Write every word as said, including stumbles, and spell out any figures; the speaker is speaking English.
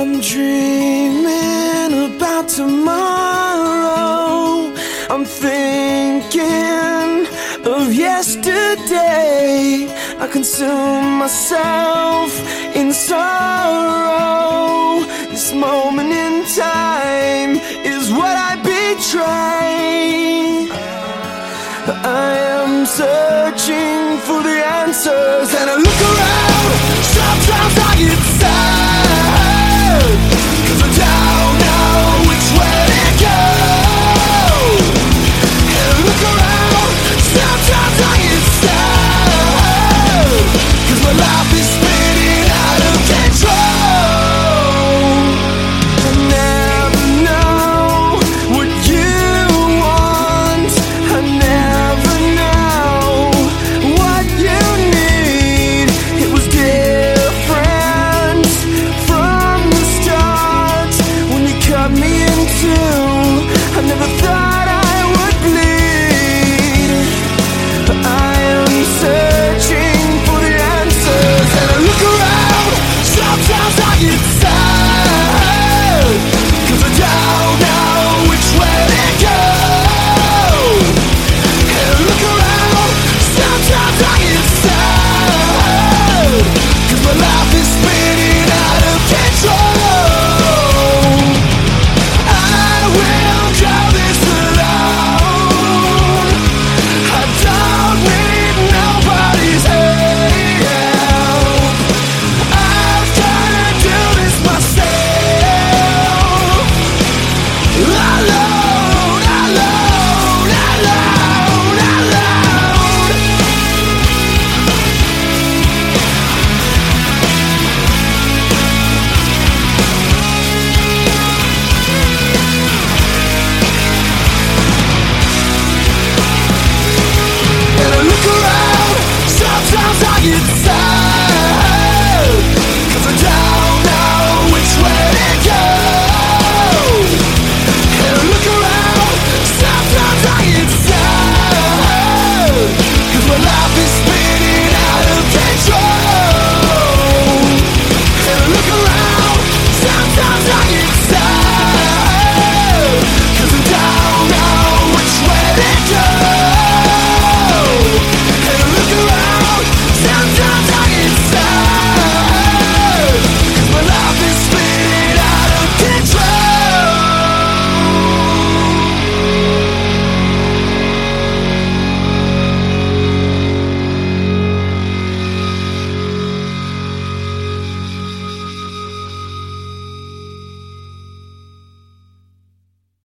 I'm dreaming about tomorrow. I'm thinking of yesterday. I consume myself in sorrow. This moment in time is what I betray. I am searching for the answers, and I look around. Sometimes I get sad.